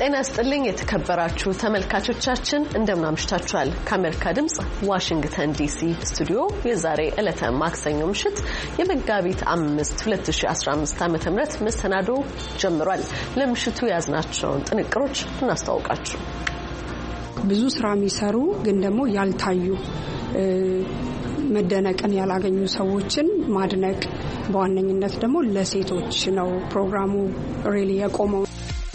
ጤና ይስጥልኝ የተከበራችሁ ተመልካቾቻችን እንደምን አምሽታችኋል። ከአሜሪካ ድምጽ ዋሽንግተን ዲሲ ስቱዲዮ የዛሬ ዕለተ ማክሰኞ ምሽት የመጋቢት 5 2015 ዓ.ም መሰናዶ ጀምሯል። ለምሽቱ ያዝናቸውን ጥንቅሮች እናስተዋውቃችሁ። ብዙ ስራ የሚሰሩ ግን ደግሞ ያልታዩ መደነቅን ያላገኙ ሰዎችን ማድነቅ በዋነኝነት ደግሞ ለሴቶች ነው ፕሮግራሙ ሪሊ የቆመው።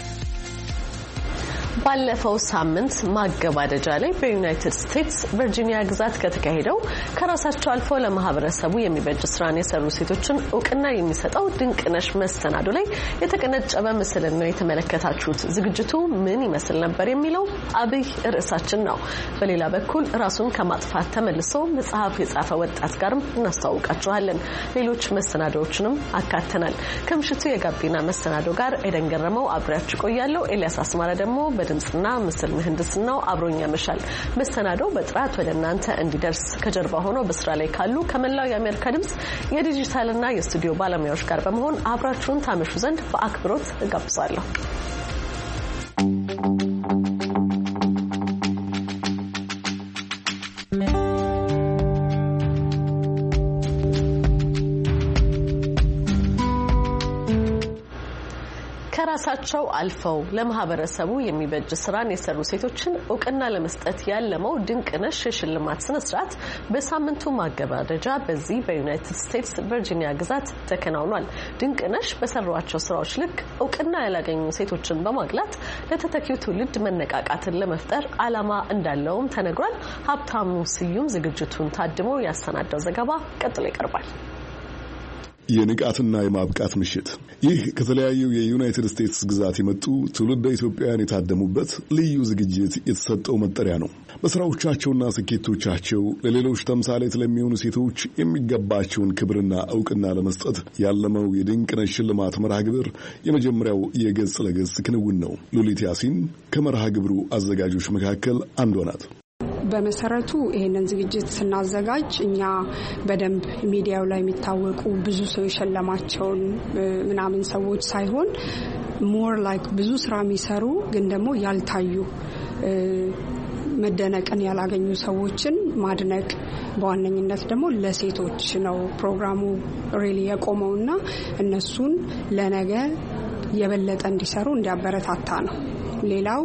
ባለፈው ሳምንት ማገባደጃ ላይ በዩናይትድ ስቴትስ ቨርጂኒያ ግዛት ከተካሄደው ከራሳቸው አልፎ ለማህበረሰቡ የሚበጅ ስራን የሰሩ ሴቶችን እውቅና የሚሰጠው ድንቅነሽ መሰናዶ ላይ የተቀነጨበ ምስል ነው የተመለከታችሁት። ዝግጅቱ ምን ይመስል ነበር የሚለው አብይ ርዕሳችን ነው። በሌላ በኩል ራሱን ከማጥፋት ተመልሶ መጽሐፍ የጻፈ ወጣት ጋርም እናስተዋውቃችኋለን። ሌሎች መሰናዶዎችንም አካተናል። ከምሽቱ የጋቢና መሰናዶ ጋር ኤደን ገረመው አብሬያችሁ ቆያለሁ። ኤልያስ አስማራ ደግሞ ድምጽና ምስል ምህንድስናው አብሮኛ መሻል መሰናዶው በጥራት ወደ እናንተ እንዲደርስ ከጀርባ ሆኖ በስራ ላይ ካሉ ከመላው የአሜሪካ ድምጽ የዲጂታልና የስቱዲዮ ባለሙያዎች ጋር በመሆን አብራችሁን ታመሹ ዘንድ በአክብሮት እጋብዛለሁ። ከራሳቸው አልፈው ለማህበረሰቡ የሚበጅ ስራን የሰሩ ሴቶችን እውቅና ለመስጠት ያለመው ድንቅነሽ የሽልማት ስነ ስርዓት በሳምንቱ ማገባደጃ በዚህ በዩናይትድ ስቴትስ ቨርጂኒያ ግዛት ተከናውኗል። ድንቅነሽ በሰሯቸው ስራዎች ልክ እውቅና ያላገኙ ሴቶችን በማግላት ለተተኪው ትውልድ መነቃቃትን ለመፍጠር ዓላማ እንዳለውም ተነግሯል። ሀብታሙ ስዩም ዝግጅቱን ታድሞ ያሰናዳው ዘገባ ቀጥሎ ይቀርባል። የንቃትና የማብቃት ምሽት። ይህ ከተለያዩ የዩናይትድ ስቴትስ ግዛት የመጡ ትውልደ ኢትዮጵያውያን የታደሙበት ልዩ ዝግጅት የተሰጠው መጠሪያ ነው። በስራዎቻቸውና ስኬቶቻቸው ለሌሎች ተምሳሌት ለሚሆኑ ሴቶች የሚገባቸውን ክብርና እውቅና ለመስጠት ያለመው የድንቅነሽ ሽልማት መርሃ ግብር የመጀመሪያው የገጽ ለገጽ ክንውን ነው። ሉሊት ያሲን ከመርሃ ግብሩ አዘጋጆች መካከል አንዷ ናት። በመሰረቱ ይሄንን ዝግጅት ስናዘጋጅ እኛ በደንብ ሚዲያው ላይ የሚታወቁ ብዙ ሰው የሸለማቸውን ምናምን ሰዎች ሳይሆን ሞር ላይክ ብዙ ስራ የሚሰሩ ግን ደግሞ ያልታዩ መደነቅን ያላገኙ ሰዎችን ማድነቅ በዋነኝነት ደግሞ ለሴቶች ነው ፕሮግራሙ ሪሊ የቆመውና እነሱን ለነገ የበለጠ እንዲሰሩ እንዲያበረታታ ነው። ሌላው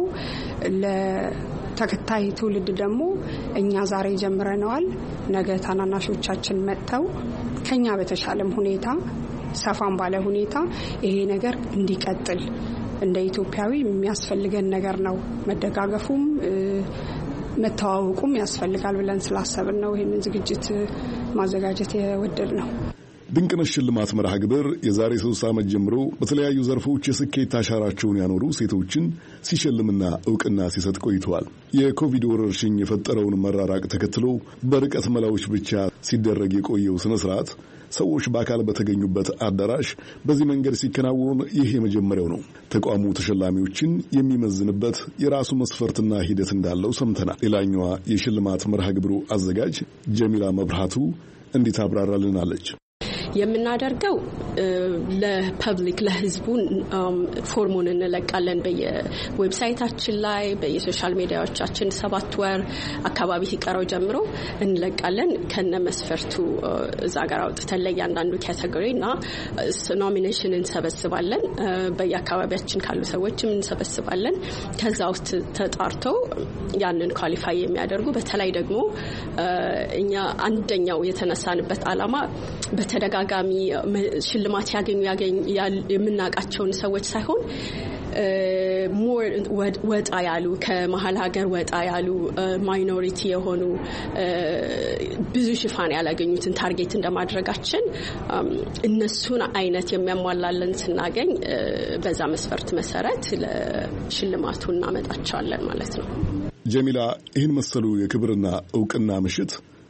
ተከታይ ትውልድ ደግሞ እኛ ዛሬ ጀምረናል፣ ነገ ታናናሾቻችን መጥተው ከኛ በተሻለም ሁኔታ ሰፋም ባለ ሁኔታ ይሄ ነገር እንዲቀጥል እንደ ኢትዮጵያዊ የሚያስፈልገን ነገር ነው። መደጋገፉም መተዋወቁም ያስፈልጋል ብለን ስላሰብን ነው ይሄንን ዝግጅት ማዘጋጀት የወደድ ነው። ድንቅነሽ ሽልማት መርሃ ግብር የዛሬ 3 ዓመት ጀምሮ በተለያዩ ዘርፎች የስኬት አሻራቸውን ያኖሩ ሴቶችን ሲሸልምና እውቅና ሲሰጥ ቆይተዋል። የኮቪድ ወረርሽኝ የፈጠረውን መራራቅ ተከትሎ በርቀት መላዎች ብቻ ሲደረግ የቆየው ስነ ስርዓት ሰዎች በአካል በተገኙበት አዳራሽ በዚህ መንገድ ሲከናወን ይህ የመጀመሪያው ነው። ተቋሙ ተሸላሚዎችን የሚመዝንበት የራሱ መስፈርትና ሂደት እንዳለው ሰምተናል። ሌላኛዋ የሽልማት መርሃ ግብሩ አዘጋጅ ጀሚላ መብራቱ እንዲህ ታብራራልናለች። የምናደርገው ለፐብሊክ ለህዝቡ ፎርሙን እንለቃለን በየዌብሳይታችን ላይ በየሶሻል ሚዲያዎቻችን 7 ወር አካባቢ ሲቀረው ጀምሮ እንለቃለን። ከነ መስፈርቱ እዛ ጋር አውጥተን ለእያንዳንዱ ካቴጎሪና ኖሚኔሽን እንሰበስባለን። በየአካባቢያችን ካሉ ሰዎችም እንሰበስባለን። ከዛ ውስጥ ተጣርተው ያንን ኳሊፋይ የሚያደርጉ በተለይ ደግሞ እኛ አንደኛው የተነሳንበት ዓላማ በተደጋጋሚ ሽልማት ያገኙ የምናውቃቸውን ሰዎች ሳይሆን ሞር ወጣ ያሉ ከመሀል ሀገር ወጣ ያሉ ማይኖሪቲ የሆኑ ብዙ ሽፋን ያላገኙትን ታርጌት እንደማድረጋችን እነሱን አይነት የሚያሟላለን ስናገኝ በዛ መስፈርት መሰረት ለሽልማቱ እናመጣቸዋለን ማለት ነው። ጀሚላ ይህን መሰሉ የክብርና እውቅና ምሽት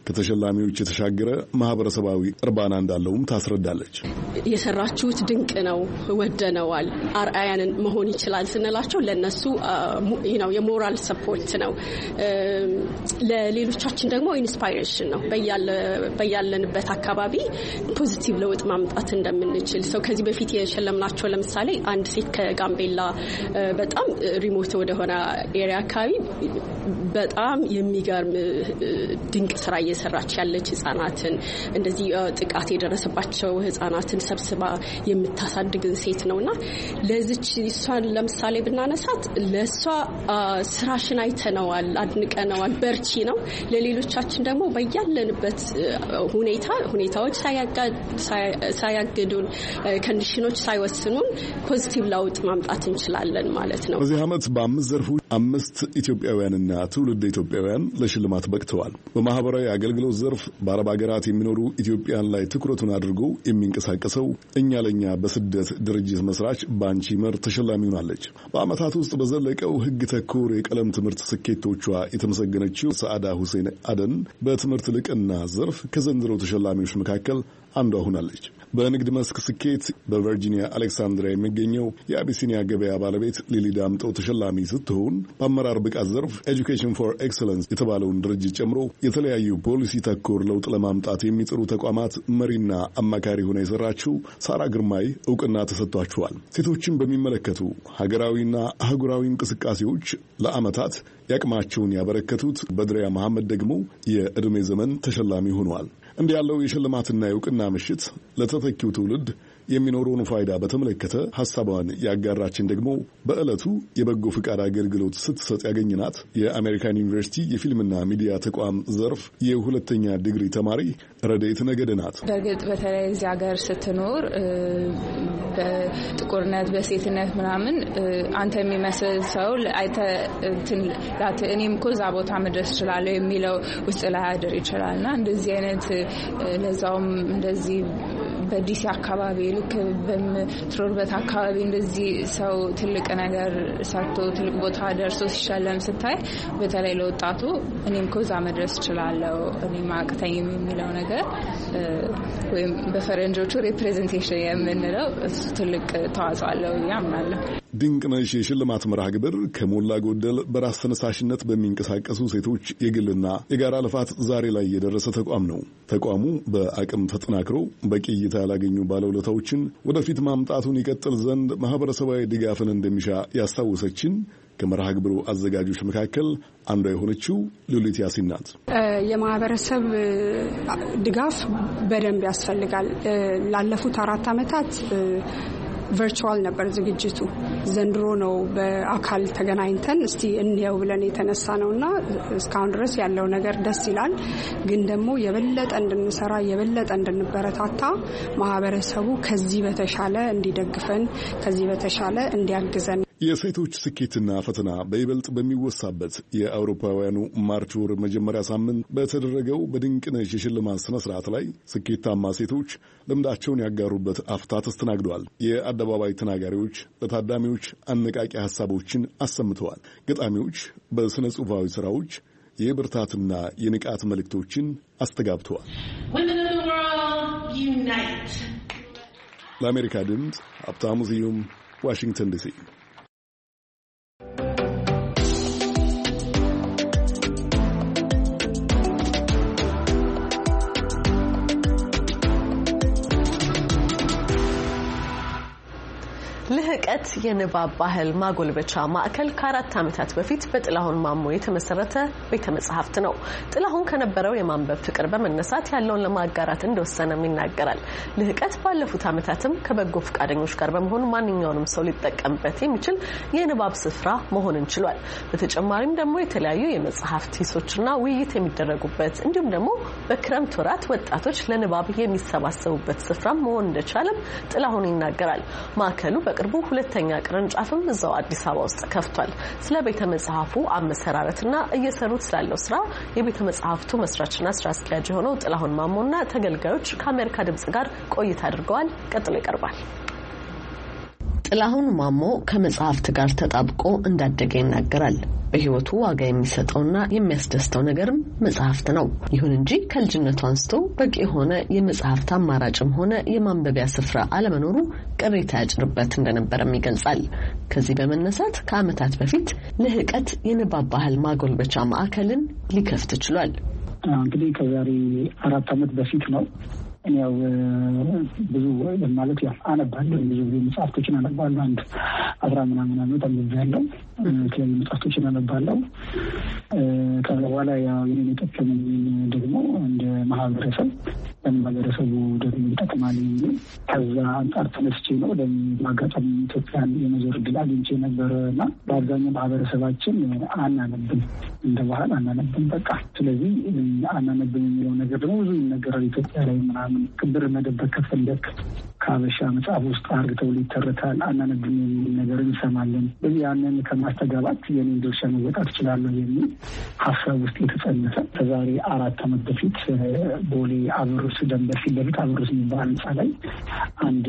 ከተሸላሚዎች የተሻገረ ማህበረሰባዊ እርባና እንዳለውም ታስረዳለች። የሰራችሁት ድንቅ ነው፣ ወደነዋል፣ አርአያንን መሆን ይችላል ስንላቸው ለነሱ የሞራል ሰፖርት ነው። ለሌሎቻችን ደግሞ ኢንስፓይሬሽን ነው። በያለንበት አካባቢ ፖዚቲቭ ለውጥ ማምጣት እንደምንችል ሰው ከዚህ በፊት የሸለምናቸው ለምሳሌ አንድ ሴት ከጋምቤላ በጣም ሪሞት ወደሆነ ኤሪያ አካባቢ በጣም የሚገርም ድንቅ ስራ እየሰራች ያለች ህጻናትን እንደዚህ ጥቃት የደረሰባቸው ህጻናትን ሰብስባ የምታሳድግን ሴት ነውና ለዚች እሷን ለምሳሌ ብናነሳት ለሷ ስራሽን አይተነዋል፣ አድንቀነዋል፣ በርቺ ነው። ለሌሎቻችን ደግሞ በያለንበት ሁኔታዎች ሳያግዱን ኮንዲሽኖች ሳይወስኑን ፖዚቲቭ ለውጥ ማምጣት እንችላለን ማለት ነው። በዚህ ዓመት በ5 ዘርፎች 5 ኢትዮጵያውያንና ትውልደ ኢትዮጵያውያን ለሽልማት በቅተዋል። በማህበራዊ አገልግሎት ዘርፍ በአረብ ሀገራት የሚኖሩ ኢትዮጵያን ላይ ትኩረቱን አድርጎ የሚንቀሳቀሰው እኛ ለኛ በስደት ድርጅት መስራች ባንቺ መር ተሸላሚ ሆናለች። በዓመታት ውስጥ በዘለቀው ህግ ተኮር የቀለም ትምህርት ስኬቶቿ የተመሰገነችው ሰዓዳ ሁሴን አደን በትምህርት ልቅና ዘርፍ ከዘንድሮ ተሸላሚዎች መካከል አንዷ ሆናለች። በንግድ መስክ ስኬት በቨርጂኒያ አሌክሳንድሪያ የሚገኘው የአቢሲኒያ ገበያ ባለቤት ሊሊ ዳምጠው ተሸላሚ ስትሆን በአመራር ብቃት ዘርፍ ኤጁኬሽን ፎር ኤክሰለንስ የተባለውን ድርጅት ጨምሮ የተለያዩ ፖሊሲ ተኮር ለውጥ ለማምጣት የሚጥሩ ተቋማት መሪና አማካሪ ሆና የሰራችው ሳራ ግርማይ እውቅና ተሰጥቷቸዋል። ሴቶችን በሚመለከቱ ሀገራዊና አህጉራዊ እንቅስቃሴዎች ለዓመታት ያቅማቸውን ያበረከቱት በድሪያ መሐመድ ደግሞ የዕድሜ ዘመን ተሸላሚ ሆነዋል። እንዲህ ያለው የሽልማትና የእውቅና ምሽት ለተተኪው ትውልድ የሚኖረውን ፋይዳ በተመለከተ ሐሳቧን ያጋራችን ደግሞ በዕለቱ የበጎ ፍቃድ አገልግሎት ስትሰጥ ያገኝናት የአሜሪካን ዩኒቨርሲቲ የፊልምና ሚዲያ ተቋም ዘርፍ የሁለተኛ ዲግሪ ተማሪ ረዴት ነገደ ናት። በእርግጥ በተለይ እዚህ ሀገር ስትኖር በጥቁርነት በሴትነት ምናምን አንተ የሚመስል ሰው እኔም እኮ እዛ ቦታ መድረስ እችላለሁ የሚለው ውስጥ ላይ ያድር ይችላልና እንደዚህ አይነት ለዛውም እንደዚህ በዲሲ አካባቢ ልክ በምትሮርበት አካባቢ እንደዚህ ሰው ትልቅ ነገር ሰርቶ ትልቅ ቦታ ደርሶ ሲሸለም ስታይ በተለይ ለወጣቱ እኔም እኮ እዛ መድረስ እችላለሁ እኔም አቅተኝም የሚለው ነገር ወይም በፈረንጆቹ ሪፕሬዘንቴሽን የምንለው እሱ ትልቅ ተዋጽኦ አለው ያምናለሁ። ድንቅነሽ የሽልማት መርሃ ግብር ከሞላ ጎደል በራስ ተነሳሽነት በሚንቀሳቀሱ ሴቶች የግልና የጋራ ልፋት ዛሬ ላይ የደረሰ ተቋም ነው። ተቋሙ በአቅም ተጠናክሮ በቂ እይታ ያላገኙ ባለውለታዎችን ወደፊት ማምጣቱን ይቀጥል ዘንድ ማህበረሰባዊ ድጋፍን እንደሚሻ ያስታወሰችን ከመርሃ ግብሩ አዘጋጆች መካከል አንዷ የሆነችው ሉሊት ያሲን ናት። የማህበረሰብ ድጋፍ በደንብ ያስፈልጋል። ላለፉት 4 ዓመታት ቨርቹዋል ነበር ዝግጅቱ። ዘንድሮ ነው በአካል ተገናኝተን እስቲ እንየው ብለን የተነሳ ነውና እስካሁን ድረስ ያለው ነገር ደስ ይላል። ግን ደግሞ የበለጠ እንድንሰራ የበለጠ እንድንበረታታ ማህበረሰቡ ከዚህ በተሻለ እንዲደግፈን ከዚህ በተሻለ እንዲያግዘን የሴቶች ስኬትና ፈተና በይበልጥ በሚወሳበት የአውሮፓውያኑ ማርች ወር መጀመሪያ ሳምንት በተደረገው በድንቅነሽ የሽልማት ስነ ስርዓት ላይ ስኬታማ ሴቶች ልምዳቸውን ያጋሩበት አፍታ ተስተናግደዋል። የአደባባይ ተናጋሪዎች ለታዳሚዎች አነቃቂ ሀሳቦችን አሰምተዋል። ገጣሚዎች በስነ ጽሑፋዊ ስራዎች የብርታትና የንቃት መልእክቶችን አስተጋብተዋል። ለአሜሪካ ድምፅ ሀብታሙ ስዩም ዋሽንግተን ዲሲ። ልህቀት የንባብ ባህል ማጎልበቻ ማዕከል ከ4 ዓመታት በፊት በጥላሁን ማሞ የተመሰረተ ቤተ መጻሕፍት ነው። ጥላሁን ከነበረው የማንበብ ፍቅር በመነሳት ያለውን ለማጋራት እንደወሰነም ይናገራል። ልህቀት ባለፉት ዓመታትም ከበጎ ፈቃደኞች ጋር በመሆን ማንኛውንም ሰው ሊጠቀምበት የሚችል የንባብ ስፍራ መሆን እንችሏል። በተጨማሪም ደግሞ የተለያዩ የመጽሐፍት ሂሶችና ውይይት የሚደረጉበት እንዲሁም ደግሞ በክረምት ወራት ወጣቶች ለንባብ የሚሰባሰቡበት ስፍራ መሆን እንደቻለም ጥላሁን ይናገራል። ማዕከሉ በቅርቡ ሁለተኛ ቅርንጫፍም እዛው አዲስ አበባ ውስጥ ከፍቷል። ስለ ቤተ መጻሕፍቱ አመሰራረትና እየሰሩት ስላለው ስራ የቤተ መጻሕፍቱ መስራችና ስራ አስኪያጅ የሆነው ጥላሁን ማሞና ተገልጋዮች ከአሜሪካ ድምጽ ጋር ቆይታ አድርገዋል። ቀጥሎ ይቀርባል። ጥላሁን ማሞ ከመጽሐፍት ጋር ተጣብቆ እንዳደገ ይናገራል። በህይወቱ ዋጋ የሚሰጠውና የሚያስደስተው ነገርም መጽሐፍት ነው። ይሁን እንጂ ከልጅነቱ አንስቶ በቂ የሆነ የመጽሐፍት አማራጭም ሆነ የማንበቢያ ስፍራ አለመኖሩ ቅሬታ ያጭርበት እንደነበረም ይገልጻል። ከዚህ በመነሳት ከዓመታት በፊት ልህቀት የንባብ ባህል ማጎልበቻ ማዕከልን ሊከፍት ችሏል። እንግዲህ ከዛሬ 4 ዓመት በፊት ነው። ያው ብዙ ማለት ያው አነባለሁ፣ ብዙ መጽሐፍቶችን አነባለሁ። አንድ 10 ምናምን ዓመት አንብቤያለሁ። የተለያዩ መጽሐፍቶችን አነባለሁ። ከዛ በኋላ ያው የኔን የጠቀመኝ ደግሞ እንደ ማህበረሰቡ ደግሞ ይጠቅማል የሚል ከዛ አንጻር ተነስቼ ነው። ለማጋጠም ኢትዮጵያን የመዞር ዕድል አግኝቼ ነበር እና በአብዛኛው ማህበረሰባችን አናነብም፣ እንደ ባህል አናነብም በቃ። ስለዚህ አናነብም የሚለው ነገር ደግሞ ብዙ ይነገራል ኢትዮጵያ ላይ ምናምን ክብር መደበቅ ከፈለክ ከሀበሻ መጽሐፍ ውስጥ አርግተው ይተረታል። አናነብም የሚል ነገር እንሰማለን። ስለዚህ ያንን ከማስተጋባት የኔን ድርሻ መወጣት እችላለሁ የሚል ሀሳብ ውስጥ የተጸነሰ ከዛሬ 4 ዓመት በፊት ቦሌ አብሩስ ደንበር ፊት ለፊት አብሩስ የሚባል ህንጻ ላይ አንድ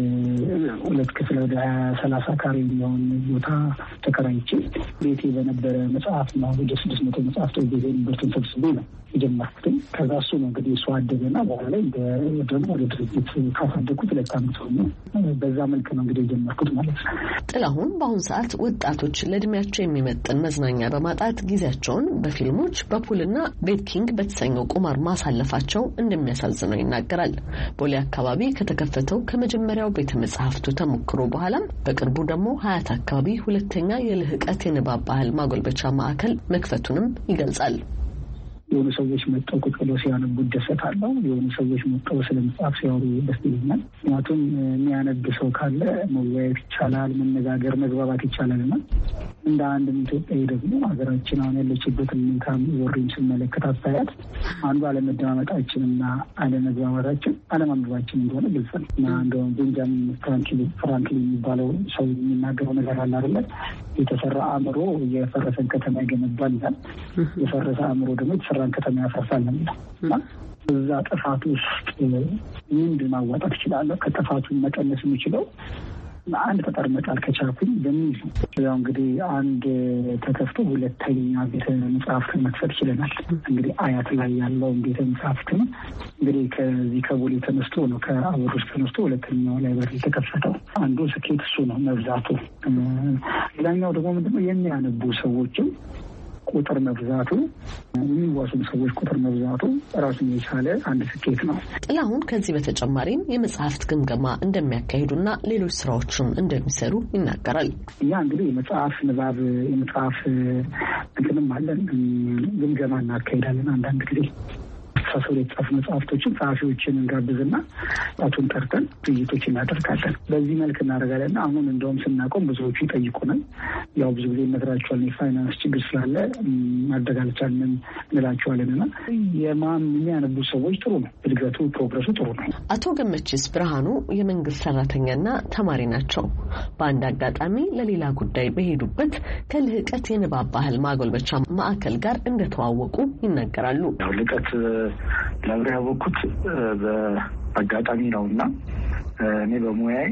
2 ክፍል ወደ 30 ካሬ የሚሆን ቦታ ተከራይቼ ቤቴ በነበረ መጽሐፍ ነው ወደ 600 መጽሐፍቶች ቤቴ ንብረትን ሰብስቤ ነው የጀመርኩት። ከዛ እሱ ነው እንግዲህ እሱ አደገና በኋላ ላይ ደግሞ ወደ ድርጅት ካሳደግኩት 2 ዓመት ነው። በዛ መልክ ነው እንግዲህ የጀመርኩት ማለት ነው። ጥላሁን በአሁኑ ሰዓት ወጣቶች ለእድሜያቸው የሚመጥን መዝናኛ በማጣት ጊዜያቸውን በፊልሞች በፑልና ቤትኪንግ በተሰኘው ቁማር ማሳለፋቸው እንደሚያሳዝነው ይናገራል። ቦሌ አካባቢ ከተከፈተው ከመጀመሪያው ቤተ መጽሐፍቱ ተሞክሮ በኋላም በቅርቡ ደግሞ ሀያት አካባቢ ሁለተኛ የልህቀት የንባብ ባህል ማጎልበቻ ማዕከል መክፈቱንም ይገልጻል። የሆኑ ሰዎች መጥተው ቁጭ ብለው ሲያነቡ ደሰታለሁ። የሆኑ ሰዎች መጥተው ስለ መጽሐፍ ሲያወሩ ደስ ይለኛል። ምክንያቱም የሚያነብ ሰው ካለ መወያየት ይቻላል፣ መነጋገር፣ መግባባት ይቻላልና እንደ አንድ ኢትዮጵያዊ ደግሞ ሀገራችን አሁን ያለችበትን ሁኔታ ወሬም ስመለከት አስተያየት አንዱ አለመደማመጣችንና አለመግባባታችን አለማንበባችን እንደሆነ ግልጽ ነው እና እንደውም ቤንጃሚን ፍራንክሊን የሚባለው ሰው የሚናገረው ነገር አለ አይደለ? የተሰራ አእምሮ የፈረሰን ከተማ ይገነባል ይላል። የፈረሰ አእምሮ ደግሞ የተሰራን ከተማ ያፈርሳል ነው የሚለው እና እዛ ጥፋት ውስጥ ምንድን ማዋጣት እችላለሁ? ከጥፋቱን መቀነስ የሚችለው አንድ ጠጠር መጣል ከቻልኩኝ በሚል ያው እንግዲህ አንድ ተከፍቶ ሁለተኛ ቤተ መጽሐፍት መክፈት ይችለናል። እንግዲህ አያት ላይ ያለውን ቤተ መጽሐፍት ነው እንግዲህ ከዚህ ከቦሌ ተነስቶ ነው ከአብሩስ ተነስቶ ሁለተኛው ላይ በር የተከፈተው። አንዱ ስኬት እሱ ነው መብዛቱ። ሌላኛው ደግሞ ምንድነው የሚያነቡ ሰዎችም ቁጥር መብዛቱ፣ የሚዋሱ ሰዎች ቁጥር መብዛቱ ራሱን የቻለ አንድ ስኬት ነው። ጥላሁን ከዚህ በተጨማሪም የመጽሐፍት ግምገማ እንደሚያካሂዱና ሌሎች ስራዎችም እንደሚሰሩ ይናገራል። እኛ እንግዲህ የመጽሐፍ ንባብ የመጽሐፍ እንትንም አለን፣ ግምገማ እናካሄዳለን። አንዳንድ ጊዜ ተሳሰሩ የተጻፉ መጽሐፍቶችን ጸሐፊዎችን እንጋብዝና ጣቱን ጠርተን ውይይቶች እናደርጋለን። በዚህ መልክ እናደርጋለን። አሁን እንደውም ስናቆም ብዙዎቹ ይጠይቁናል። ያው ብዙ ጊዜ እነግራቸዋለን የፋይናንስ ችግር ስላለ ማድረግ አልቻልንም እንላቸዋለን እና የሚያነቡ ሰዎች ጥሩ ነው፣ እድገቱ ፕሮግረሱ ጥሩ ነው። አቶ ገመችስ ብርሃኑ የመንግስት ሰራተኛና ተማሪ ናቸው። በአንድ አጋጣሚ ለሌላ ጉዳይ በሄዱበት ከልህቀት የንባብ ባህል ማጎልበቻ ማዕከል ጋር እንደተዋወቁ ይናገራሉ። ልህቀት ለብሬ ያወቅኩት በአጋጣሚ ነው እና እኔ በሙያዬ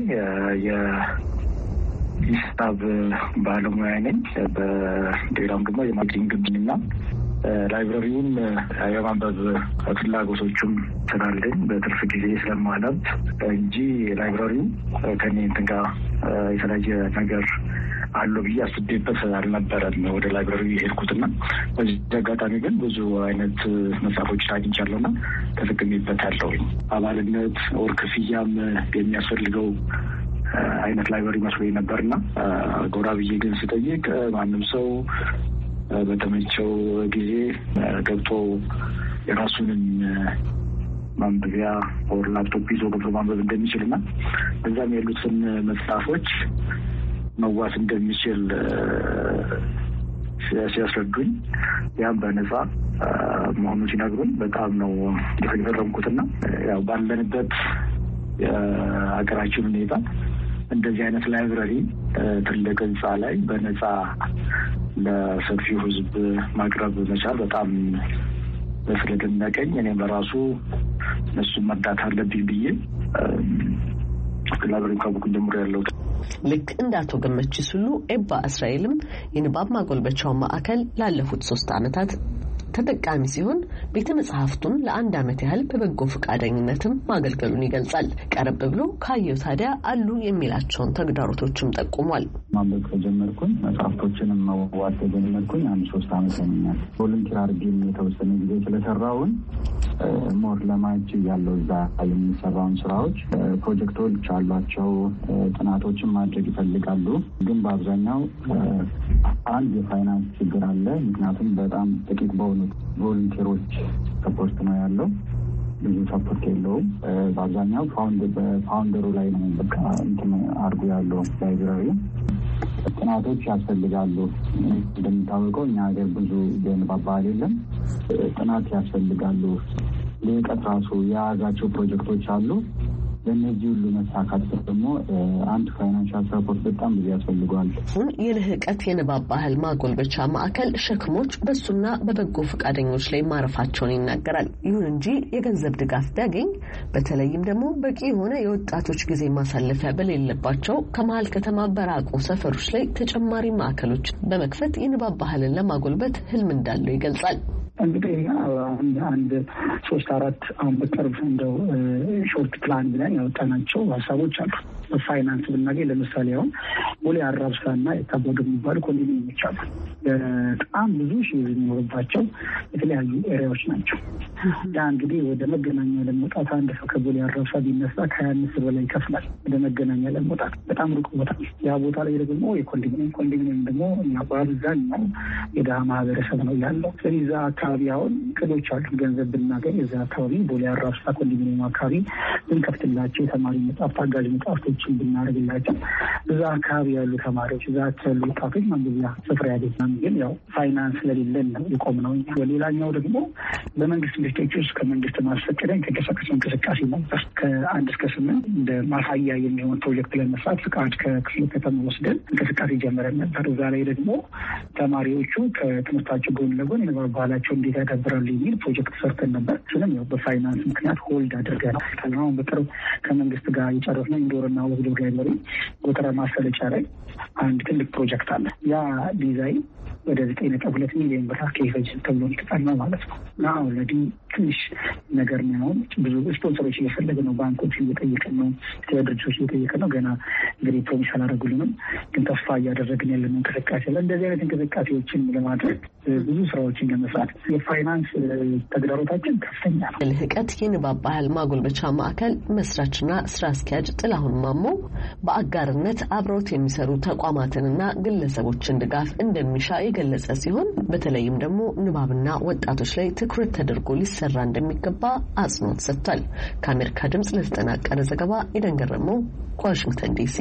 የሂሳብ ባለሙያ ነኝ። በሌላም ደግሞ የማርኬቲንግ እና ላይብረሪውን የማንበብ ፍላጎቶቹም ስላለኝ በትርፍ ጊዜ ስለማነብ እንጂ ላይብረሪው ከኔ እንትን ጋር የተለያየ ነገር አለው ብዬ አስቤበት አልነበረም ወደ ላይብረሪ የሄድኩትና በዚህ አጋጣሚ ግን ብዙ አይነት መጽሐፎች አግኝቻለሁና ተጠቅሜበታለሁ። አባልነት ወር ክፍያም የሚያስፈልገው አይነት ላይብረሪ መስሎኝ ነበርና ጎራ ብዬ ግን ስጠይቅ ማንም ሰው በተመቸው ጊዜ ገብቶ የራሱንም ማንበቢያ ወር ላፕቶፕ ይዞ ገብቶ ማንበብ እንደሚችልና በዛም ያሉትን መጽሐፎች መዋስ እንደሚችል ሲያስረዱኝ ያም በነፃ መሆኑን ሲነግሩኝ በጣም ነው የተገረምኩትና ያው ባለንበት የሀገራችን ሁኔታ እንደዚህ አይነት ላይብረሪ ትልቅ ህንፃ ላይ በነፃ ለሰፊው ህዝብ ማቅረብ መቻል በጣም ስለደነቀኝ እኔም በራሱ እነሱን መርዳት አለብኝ ብዬ ላይብረሪ ካቡክ ጀምሮ ያለው ልክ እንደ አቶ ገመቺስ ሁሉ ኤባ እስራኤልም የንባብ ማጎልበቻው ማዕከል ላለፉት 3 ዓመታት ተጠቃሚ ሲሆን ቤተ መጻሕፍቱን ለ1 ዓመት ያህል በበጎ ፈቃደኝነትም ማገልገሉን ይገልጻል። ቀረብ ብሎ ካየው ታዲያ አሉ የሚላቸውን ተግዳሮቶችም ጠቁሟል። ማንበብ ከጀመርኩኝ መጽሐፍቶችንም መዋጥ ከጀመርኩኝ 3 ዓመት ሆኖኛል። ቮለንቲር አድርጌ የተወሰነ ጊዜ ስለሰራውን ሞር ለማጅ ያለው እዛ የሚሰራውን ስራዎች ፕሮጀክቶች አሏቸው። ጥናቶችን ማድረግ ይፈልጋሉ። ግን በአብዛኛው አንድ የፋይናንስ ችግር አለ። ምክንያቱም በጣም ጥቂት በሆኑ ቮለንቲሮች ሰፖርት ነው ያለው። ብዙ ሰፖርት የለውም። በአብዛኛው በፋውንደሩ ላይ ነው በቃ እንትን አድርጎ ያለው ላይብራሪ። ጥናቶች ያስፈልጋሉ። እንደሚታወቀው እኛ ሀገር ብዙ የንባብ ባህል የለም። ጥናት ያስፈልጋሉ። ልቀት ራሱ የያዛቸው ፕሮጀክቶች አሉ። ለነዚህ ሁሉ መሳካት ደግሞ አንድ ፋይናንሻል ሰፖርት በጣም ብዙ ያስፈልጋል። የልህቀት የንባብ ባህል ማጎልበቻ ማዕከል ሸክሞች በሱና በበጎ ፈቃደኞች ላይ ማረፋቸውን ይናገራል። ይሁን እንጂ የገንዘብ ድጋፍ ቢያገኝ በተለይም ደግሞ በቂ የሆነ የወጣቶች ጊዜ ማሳለፊያ በሌለባቸው ከመሀል ከተማ በራቁ ሰፈሮች ላይ ተጨማሪ ማዕከሎች በመክፈት የንባብ ባህልን ለማጎልበት ህልም እንዳለው ይገልጻል። እንግዲህ አንድ 3-4 አሁን በቅርብ እንደው ሾርት ፕላን ብለን ያወጣናቸው ሀሳቦች አሉ። በፋይናንስ ብናገኝ ለምሳሌ አሁን ቦሌ አራብሳና የታቦግ የሚባሉ ኮንዶሚኒየሞች አሉ። በጣም ብዙ ሺህ የሚኖርባቸው የተለያዩ ኤሪያዎች ናቸው። ያ እንግዲህ ወደ መገናኛ ለመውጣት አንድ ሰው ከቦሌ አራብሳ ቢነሳ ከ25 በላይ ይከፍላል። ወደ መገናኛ ለመውጣት በጣም ሩቅ ቦታ። ያ ቦታ ላይ ደግሞ የኮንዶሚኒየም ደግሞ በአብዛኛው የድሃ ማህበረሰብ ነው ያለው። ስለዚህ እዛ አካባቢ አሁን ቅዶች አሉ። ገንዘብ ብናገኝ እዛ አካባቢ ቦሌ አራብሳ ኮንዶሚኒየም አካባቢ ብንከፍትላቸው የተማሪ መጽሐፍት፣ አጋዥ መጽሐፍቶችን ብናደርግላቸው እዛ አካባቢ ያሉ ተማሪዎች እዛ ያሉ ወጣቶች ማንበቢያ ስፍራ ያገኛሉ። ግን ያው ፋይናንስ ስለሌለን ነው የቆምነው። ሌላኛው ደግሞ በመንግስት ኢንዱስትሪዎች ውስጥ ከመንግስት ማስፈቀደኝ የተንቀሳቀሱ እንቅስቃሴ ነበር። ከ1 እስከ 8 እንደ ማሳያ የሚሆን ፕሮጀክት ለመስራት ፍቃድ ከክፍለ ከተማ ወስደን እንቅስቃሴ ጀመረን ነበር። እዛ ላይ ደግሞ ተማሪዎቹ ከትምህርታቸው ጎን ለጎን የንባብ ባህላቸው እንዴት ያዳብራሉ የሚል ፕሮጀክት ሰርተን ነበር። ስለዚህ ያው በፋይናንስ ምክንያት ሆልድ አድርገናል። አሁን በቅርብ ከመንግስት ጋር የጨረስነው ኢንዶርና ወግዶ ላይብረሪ ጎተራ ማሰለጫ ላይ አንድ ትልቅ ፕሮጀክት አለ። ያ ዲዛይን ወደ 9.2 ሚሊዮን ብር ከይፈጅ ተብሎ ይተጣና ማለት ነው። አሁን ለዲ ትንሽ ነገር ነው። ብዙ ስፖንሰሮች እየፈለገ ነው። ባንኮች እየጠየቀን ነው። ድርጅቶች እየጠየቀን ነው። ገና እንግዲህ ፕሮሚስ አላደረጉልንም፣ ግን ተስፋ እያደረግን ያለን እንቅስቃሴ አለ። እንደዚህ አይነት እንቅስቃሴዎችን ለማድረግ ብዙ ስራዎችን ለመስራት የፋይናንስ ተግዳሮታችን ከፍተኛ ነው። ልህቀት የንባብ ባህል ማጎልበቻ ማዕከል መስራችና ስራ አስኪያጅ ጥላሁን ማሞ በአጋርነት አብረውት የሚሰሩ ተቋማትንና ግለሰቦችን ድጋፍ እንደሚሻ የገለጸ ሲሆን በተለይም ደግሞ ንባብና ወጣቶች ላይ ትኩረት ተደርጎ ሊሰራ እንደሚገባ አጽንኦት ሰጥቷል። ከአሜሪካ ድምጽ ለተጠናቀረ ዘገባ ኤደን ገረመው ከዋሽንግተን ዲሲ።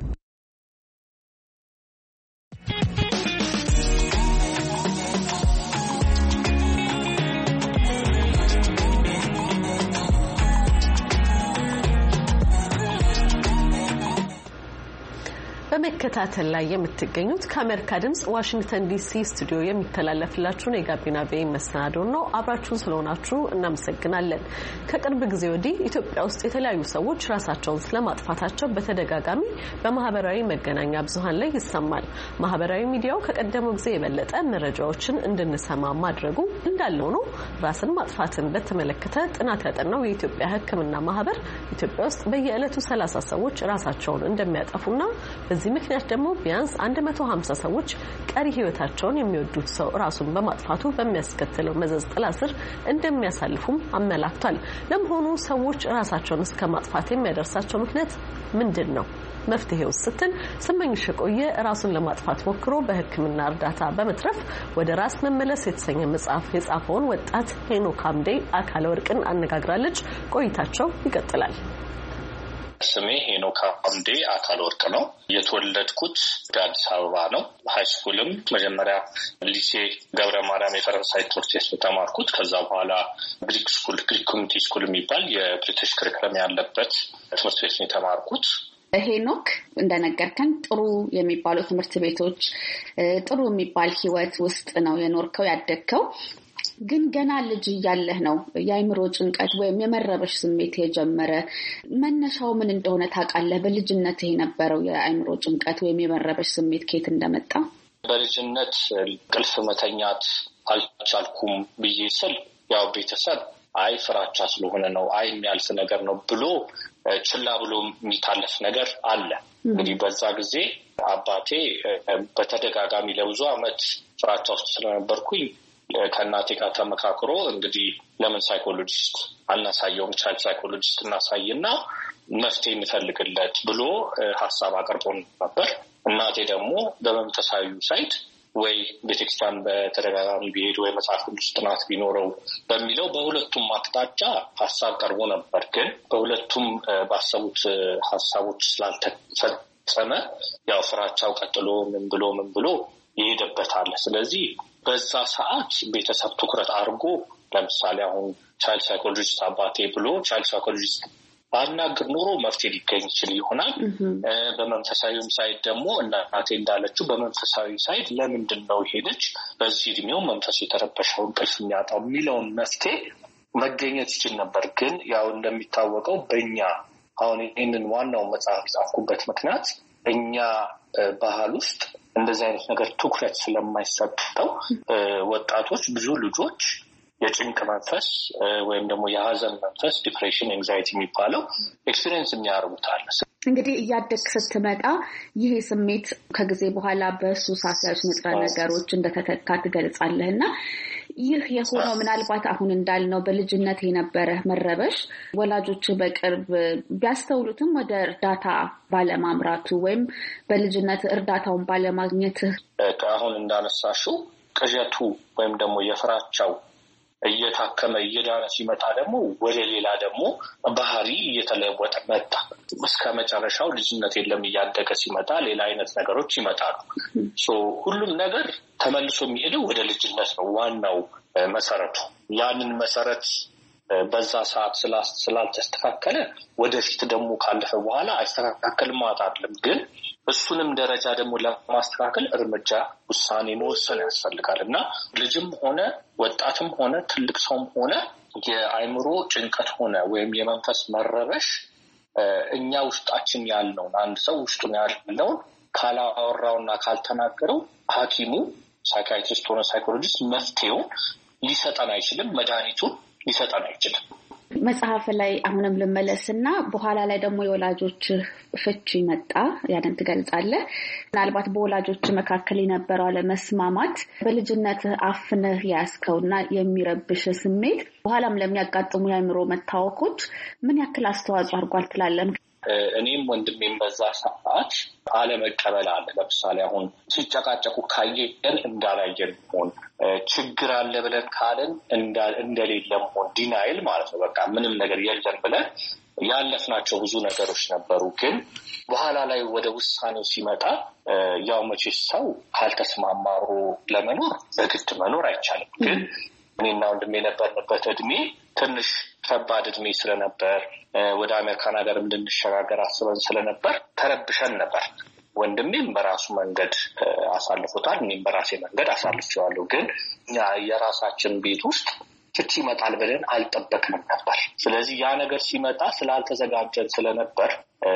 በመከታተል ላይ የምትገኙት ከአሜሪካ ድምጽ ዋሽንግተን ዲሲ ስቱዲዮ የሚተላለፍላችሁን የጋቢና ቪኦኤ መሰናዶ ነው። አብራችሁን ስለሆናችሁ እናመሰግናለን። ከቅርብ ጊዜ ወዲህ ኢትዮጵያ ውስጥ የተለያዩ ሰዎች ራሳቸውን ስለማጥፋታቸው በተደጋጋሚ በማህበራዊ መገናኛ ብዙሃን ላይ ይሰማል። ማህበራዊ ሚዲያው ከቀደመው ጊዜ የበለጠ መረጃዎችን እንድንሰማ ማድረጉ እንዳለው ነው። ራስን ማጥፋትን በተመለከተ ጥናት ያጠናው የኢትዮጵያ ሕክምና ማህበር ኢትዮጵያ ውስጥ በየዕለቱ 30 ሰዎች ራሳቸውን እንደሚያጠፉና በዚህ ምክንያት ደግሞ ቢያንስ 150 ሰዎች ቀሪ ህይወታቸውን የሚወዱት ሰው ራሱን በማጥፋቱ በሚያስከትለው መዘዝ ጥላ ስር እንደሚያሳልፉም አመላክቷል። ለመሆኑ ሰዎች ራሳቸውን እስከ ማጥፋት የሚያደርሳቸው ምክንያት ምንድን ነው? መፍትሄው ስትል ስመኝሽ ቆየ ራሱን ለማጥፋት ሞክሮ በህክምና እርዳታ በመትረፍ ወደ ራስ መመለስ የተሰኘ መጽሐፍ የጻፈውን ወጣት ሄኖክ አምዴ አካለ ወርቅን አነጋግራለች። ቆይታቸው ይቀጥላል። ስሜ ሄኖክ አምዴ አካለ ወርቅ ነው። የተወለድኩት በአዲስ አበባ ነው። ሃይስኩልም መጀመሪያ ሊሴ ገብረ ማርያም የፈረንሳይ ትምህርት ቤት ተማርኩት። ከዛ በኋላ ግሪክ ኮሚኒቲ ስኩል የሚባል የብሪቲሽ ክሪኩለም ያለበት ትምህርት ቤት ነው የተማርኩት። ሄኖክ እንደነገርከን ጥሩ የሚባሉ ትምህርት ቤቶች ጥሩ የሚባል ህይወት ውስጥ ነው የኖርከው ያደግከው። ግን ገና ልጅ እያለህ ነው የአእምሮ ጭንቀት ወይም የመረበሽ ስሜት የጀመረ? መነሻው ምን እንደሆነ ታውቃለህ? በልጅነት የነበረው የአእምሮ ጭንቀት ወይም የመረበሽ ስሜት ከየት እንደመጣ? በልጅነት እንቅልፍ መተኛት አልቻልኩም ብዬ ስል ያው ቤተሰብ አይ ፍራቻ ስለሆነ ነው፣ አይ የሚያልፍ ነገር ነው ብሎ ችላ ብሎ የሚታለፍ ነገር አለ። እንግዲህ በዛ ጊዜ አባቴ በተደጋጋሚ ለብዙ ዓመት ፍራቻ ውስጥ ስለነበርኩኝ ከእናቴ ጋር ተመካክሮ እንግዲህ ለምን ሳይኮሎጂስት አናሳየውም፣ ቻይልድ ሳይኮሎጂስት እናሳይና መፍትሄ እንፈልግለት ብሎ ሀሳብ አቅርቦ ነበር። እናቴ ደግሞ በመንፈሳዊ ሳይድ ወይ ቤተክርስቲያን በተደጋጋሚ ቢሄድ ወይ መጽሐፍ ቅዱስ ጥናት ቢኖረው በሚለው በሁለቱም አቅጣጫ ሀሳብ ቀርቦ ነበር። ግን በሁለቱም ባሰቡት ሀሳቦች ስላልተፈጸመ ያው ፍራቻው ቀጥሎ ምን ብሎ ይሄድበታል። ስለዚህ በዛ ሰዓት ቤተሰብ ትኩረት አድርጎ ለምሳሌ አሁን ቻይልድ ሳይኮሎጂስት አባቴ ብሎ ቻይልድ ሳይኮሎጂስት ባናግር ኖሮ መፍትሄ ሊገኝ ይችል ይሆናል። በመንፈሳዊም ሳይድ ደግሞ እናቴ እንዳለችው በመንፈሳዊ ሳይድ ለምንድን ነው ሄደች በዚህ እድሜው መንፈስ የተረበሸው እንቅልፍ የሚያጣው የሚለውን መፍትሄ መገኘት ይችል ነበር። ግን ያው እንደሚታወቀው በእኛ አሁን ይህንን ዋናው መጽሐፍ የጻፍኩበት ምክንያት እኛ ባህል ውስጥ እንደዚህ አይነት ነገር ትኩረት ስለማይሰጠው ወጣቶች ብዙ ልጆች የጭንቅ መንፈስ ወይም ደግሞ የሀዘን መንፈስ ዲፕሬሽን፣ ኤንግዛይቲ የሚባለው ኤክስፒሪየንስ የሚያደርጉታል። እንግዲህ እያደግ ስትመጣ ይሄ ስሜት ከጊዜ በኋላ በሱስ አስያዥ ንጥረ ነገሮች እንደተተካ ትገልጻለህ እና ይህ የሆነው ምናልባት አሁን እንዳልነው በልጅነት የነበረ መረበሽ ወላጆች በቅርብ ቢያስተውሉትም ወደ እርዳታ ባለማምራቱ ወይም በልጅነት እርዳታውን ባለማግኘት አሁን እንዳነሳሽው ቅዠቱ ወይም ደግሞ የፍራቻው እየታከመ እየዳነ ሲመጣ ደግሞ ወደ ሌላ ደግሞ ባህሪ እየተለወጠ መጣ። እስከ መጨረሻው ልጅነት የለም እያደገ ሲመጣ ሌላ አይነት ነገሮች ይመጣሉ። ሁሉም ነገር ተመልሶ የሚሄደው ወደ ልጅነት ነው ዋናው መሰረቱ። ያንን መሰረት በዛ ሰዓት ስላልተስተካከለ ወደፊት ደግሞ ካለፈ በኋላ አይስተካከልም ማለት አይደለም። ግን እሱንም ደረጃ ደግሞ ለማስተካከል እርምጃ ውሳኔ መወሰን ያስፈልጋል እና ልጅም ሆነ ወጣትም ሆነ ትልቅ ሰውም ሆነ የአእምሮ ጭንቀት ሆነ ወይም የመንፈስ መረበሽ እኛ ውስጣችን ያለውን አንድ ሰው ውስጡን ያለውን ካላወራውና ካልተናገረው ሐኪሙ ሳይካይትሪስት ሆነ ሳይኮሎጂስት መፍትሄውን ሊሰጠን አይችልም፣ መድኃኒቱን ሊሰጠን አይችልም። መጽሐፍ ላይ አሁንም ልመለስና በኋላ ላይ ደግሞ የወላጆች ፍቺ መጣ። ያንን ትገልጻለህ። ምናልባት በወላጆች መካከል የነበረው አለመስማማት በልጅነት አፍነህ ያስከውና የሚረብሽ ስሜት በኋላም ለሚያጋጥሙ የአእምሮ መታወኮች ምን ያክል አስተዋጽኦ አድርጓል ትላለህ? እኔም ወንድሜም በዛ ሰዓት አለመቀበል አለ። ለምሳሌ አሁን ሲጨቃጨቁ ካየን እንዳላየን መሆን፣ ችግር አለ ብለን ካለን እንደሌለ መሆን፣ ዲናይል ማለት ነው። በቃ ምንም ነገር የለም ብለን ያለፍናቸው ብዙ ነገሮች ነበሩ። ግን በኋላ ላይ ወደ ውሳኔው ሲመጣ ያው መቼስ ሰው ካልተስማማሩ ለመኖር በግድ መኖር አይቻልም። ግን እኔና ወንድሜ የነበርንበት እድሜ ትንሽ ከባድ እድሜ ስለነበር ወደ አሜሪካን ሀገር እንድንሸጋገር አስበን ስለነበር ተረብሸን ነበር። ወንድሜም በራሱ መንገድ አሳልፎታል፣ እኔም በራሴ መንገድ አሳልፌዋለሁ። ግን እኛ የራሳችን ቤት ውስጥ ፍቺ ይመጣል ብለን አልጠበቅንም ነበር። ስለዚህ ያ ነገር ሲመጣ ስላልተዘጋጀን ስለነበር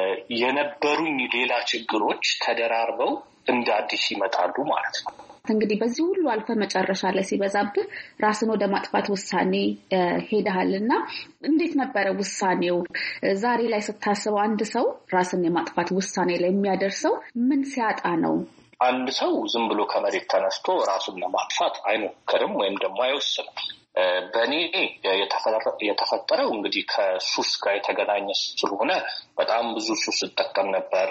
የነበሩኝ ሌላ ችግሮች ተደራርበው እንደ አዲስ ይመጣሉ ማለት ነው። እንግዲህ በዚህ ሁሉ አልፈ መጨረሻ ላይ ሲበዛብህ ራስን ወደ ማጥፋት ውሳኔ ሄደሃልና እንዴት ነበረ ውሳኔው? ዛሬ ላይ ስታስበው አንድ ሰው ራስን የማጥፋት ውሳኔ ላይ የሚያደርሰው ምን ሲያጣ ነው? አንድ ሰው ዝም ብሎ ከመሬት ተነስቶ ራሱን ለማጥፋት አይሞክርም ወይም ደግሞ አይወስንም። በእኔ የተፈጠረው እንግዲህ ከሱስ ጋር የተገናኘ ስለሆነ በጣም ብዙ ሱስ እጠቀም ነበር።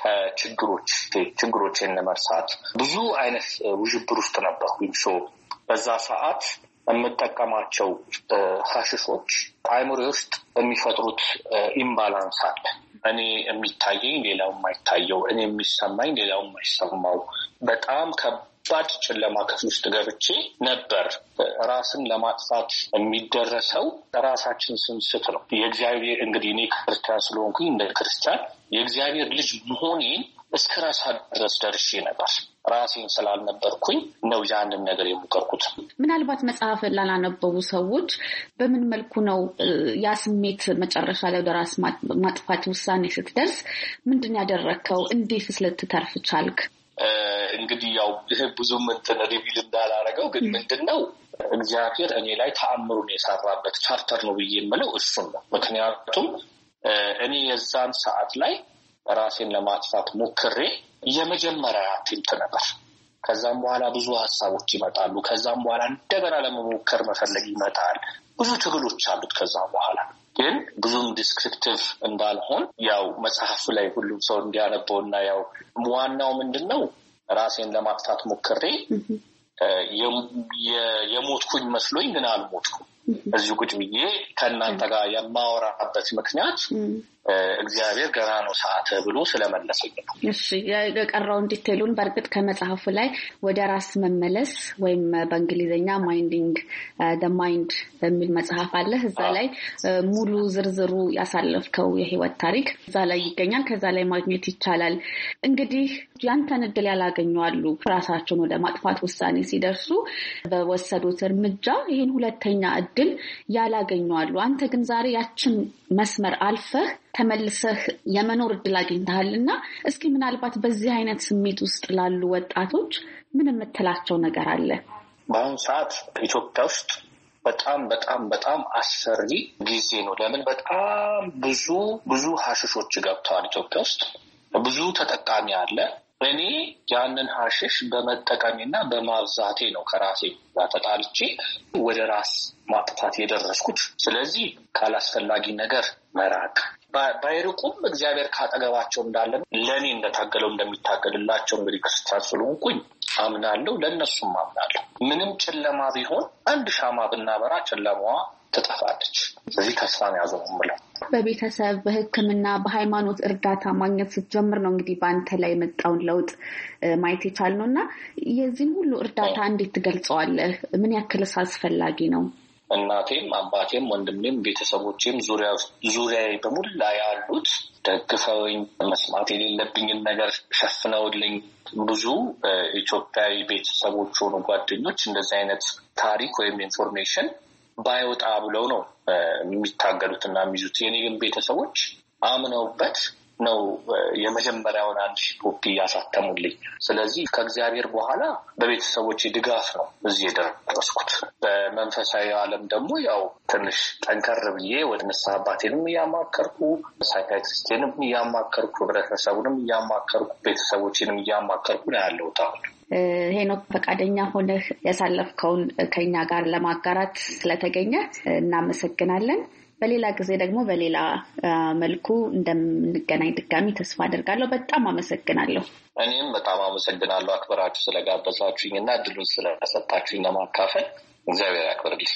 ችግሮችን ለመርሳት ብዙ አይነት ውዥብር ውስጥ ነበርኩኝ። በዛ ሰዓት የምጠቀማቸው ሀሽሾች አእምሮ ውስጥ የሚፈጥሩት ኢምባላንስ አለ። እኔ የሚታየኝ ሌላው የማይታየው፣ እኔ የሚሰማኝ ሌላው የማይሰማው፣ በጣም ባድ ጨለማ ክፍል ውስጥ ገብቼ ነበር። ራስን ለማጥፋት የሚደረሰው ራሳችን ስንስት ነው። የእግዚአብሔር እንግዲህ እኔ ክርስቲያን ስለሆንኩኝ እንደ ክርስቲያን የእግዚአብሔር ልጅ መሆኔን እስከ ራስ ድረስ ደርሼ ነበር። ራሴን ስላልነበርኩኝ ነው ያንን ነገር የሞከርኩት። ምናልባት መጽሐፍ ላላነበቡ ሰዎች በምን መልኩ ነው ያ ስሜት መጨረሻ ላይ ወደ ራስ ማጥፋት ውሳኔ ስትደርስ ምንድን ያደረከው? እንዴትስ ልትተርፍ ቻልክ? እንግዲህ ያው ብዙም እንትን ሪቪል እንዳላረገው ግን ምንድነው እግዚአብሔር እኔ ላይ ተአምሩን የሰራበት ቻርተር ነው ብዬ የምለው እሱን ነው። ምክንያቱም እኔ የዛን ሰዓት ላይ ራሴን ለማጥፋት ሞክሬ የመጀመሪያ አቴምፕት ነበር። ከዛም በኋላ ብዙ ሀሳቦች ይመጣሉ። ከዛም በኋላ እንደገና ለመሞከር መፈለግ ይመጣል። ብዙ ትግሎች አሉት። ከዛም በኋላ ግን ብዙም ዲስክሪፕቲቭ እንዳልሆን ያው መጽሐፉ ላይ ሁሉም ሰው እንዲያነበውና ያው ዋናው ምንድነው ራሴን ለማጥፋት ሞክሬ የሞትኩኝ መስሎኝ ግን አልሞትኩም። እዚሁ ቁጭ ብዬ ከእናንተ ጋር የማወራበት ምክንያት እግዚአብሔር ገና ነው ሰዓት ብሎ ስለመለሰኝ ነው። እሺ የቀረውን ዲቴሉን በእርግጥ ከመጽሐፉ ላይ ወደ ራስ መመለስ ወይም በእንግሊዝኛ ማይንዲንግ ዘ ማይንድ የሚል መጽሐፍ አለ። እዛ ላይ ሙሉ ዝርዝሩ ያሳለፍከው የህይወት ታሪክ እዛ ላይ ይገኛል። ከዛ ላይ ማግኘት ይቻላል። እንግዲህ ያንተን እድል ያላገኙ አሉ። ራሳቸውን ወደ ማጥፋት ውሳኔ ሲደርሱ በወሰዱት እርምጃ ይህን ሁለተኛ እድል ያላገኙ አሉ። አንተ ግን ዛሬ ያችን መስመር አልፈህ ተመልሰህ የመኖር እድል አግኝተሃልና እስኪ ምናልባት በዚህ አይነት ስሜት ውስጥ ላሉ ወጣቶች ምን የምትላቸው ነገር አለ? በአሁኑ ሰዓት ኢትዮጵያ ውስጥ በጣም በጣም በጣም አስፈሪ ጊዜ ነው። ለምን? በጣም ብዙ ሀሽሾች ገብተዋል ኢትዮጵያ ውስጥ። ብዙ ተጠቃሚ አለ። እኔ ያንን ሀሽሽ በመጠቀሜና በማብዛቴ ነው ከራሴ ጋር ተጣልቼ ወደ ራስ ማጥፋት የደረስኩት። ስለዚህ ካላስፈላጊ ነገር መራቅ፣ ባይርቁም እግዚአብሔር ካጠገባቸው እንዳለ ለእኔ እንደታገለው እንደሚታገልላቸው እንግዲህ ክርስቲያን ስለሆንኩኝ አምናለሁ። ለእነሱም አምናለሁ። ምንም ጨለማ ቢሆን አንድ ሻማ ብናበራ ጨለማዋ ትጠፋለች። ስለዚህ ተስፋን ያዘው የምለው በቤተሰብ በሕክምና በሃይማኖት እርዳታ ማግኘት ስትጀምር ነው እንግዲህ በአንተ ላይ የመጣውን ለውጥ ማየት የቻልነው እና የዚህን ሁሉ እርዳታ እንዴት ትገልጸዋለህ? ምን ያክልስ አስፈላጊ ነው? እናቴም አባቴም ወንድሜም ቤተሰቦቼም ዙሪያዬ በሙላ ያሉት ደግፈውኝ መስማት የሌለብኝን ነገር ሸፍነውልኝ ብዙ ኢትዮጵያዊ ቤተሰቦች ሆኑ ጓደኞች እንደዚህ አይነት ታሪክ ወይም ኢንፎርሜሽን ባይወጣ ብለው ነው የሚታገሉትና የሚይዙት። የኔ ግን ቤተሰቦች አምነውበት ነው የመጀመሪያውን 1000 ኮፒ ያሳተሙልኝ። ስለዚህ ከእግዚአብሔር በኋላ በቤተሰቦች ድጋፍ ነው እዚህ የደረስኩት። በመንፈሳዊ ዓለም ደግሞ ያው ትንሽ ጠንከር ብዬ ወደ ንስሐ አባቴንም እያማከርኩ ሳይካትሪስቴንም እያማከርኩ ህብረተሰቡንም እያማከርኩ ቤተሰቦችንም እያማከርኩ ነው ያለሁት አሁን። ሄኖክ ፈቃደኛ ሆነህ ያሳለፍከውን ከኛ ጋር ለማጋራት ስለተገኘ እናመሰግናለን። በሌላ ጊዜ ደግሞ በሌላ መልኩ እንደምንገናኝ ድጋሚ ተስፋ አደርጋለሁ። በጣም አመሰግናለሁ። እኔም በጣም አመሰግናለሁ አክብራችሁ ስለጋበዛችሁኝ እና እድሉን ስለሰጣችሁኝ ለማካፈል። እግዚአብሔር ያክብርልኝ።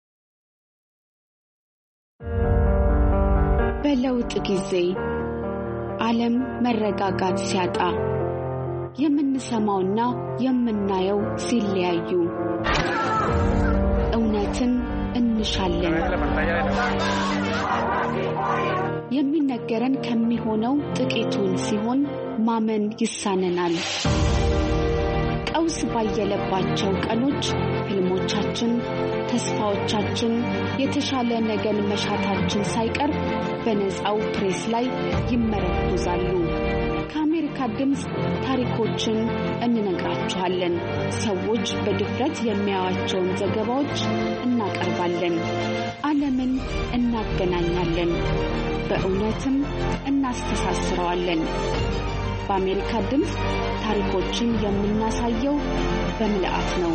በለውጥ ጊዜ ዓለም መረጋጋት ሲያጣ የምንሰማውና የምናየው ሲለያዩ እውነትን እንሻለን። የሚነገረን ከሚሆነው ጥቂቱን ሲሆን ማመን ይሳነናል። ቀውስ ባየለባቸው ቀኖች ህልሞቻችን፣ ተስፋዎቻችን፣ የተሻለ ነገን መሻታችን ሳይቀር በነፃው ፕሬስ ላይ ይመረኮዛሉ። ከአሜሪካ ድምፅ ታሪኮችን እንነግራችኋለን። ሰዎች በድፍረት የሚያዩዋቸውን ዘገባዎች እናቀርባለን። ዓለምን እናገናኛለን፣ በእውነትም እናስተሳስረዋለን። በአሜሪካ ድምፅ ታሪኮችን የምናሳየው በምልአት ነው።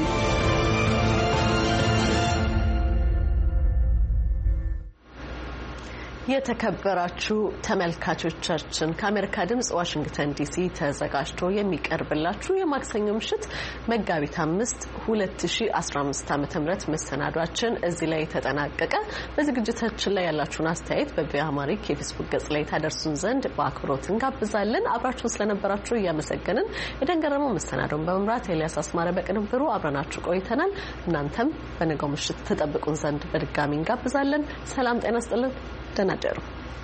የተከበራችሁ ተመልካቾቻችን ከአሜሪካ ድምጽ ዋሽንግተን ዲሲ ተዘጋጅቶ የሚቀርብላችሁ የማክሰኞ ምሽት መጋቢት 5 2015 ዓ.ም መሰናዷችን እዚህ ላይ ተጠናቀቀ። በዝግጅታችን ላይ ያላችሁን አስተያየት በቪአማሪክ የፌስቡክ ገጽ ላይ ታደርሱን ዘንድ በአክብሮት እንጋብዛለን። አብራችሁን ስለነበራችሁ እያመሰገንን የደንገረመው መሰናዶን በመምራት ኤልያስ አስማረ በቅንብሩ አብረናችሁ ቆይተናል። እናንተም በነገው ምሽት ተጠብቁን ዘንድ በድጋሚ እንጋብዛለን። ሰላም ጤና ይስጥልን። ደህና ደሩ።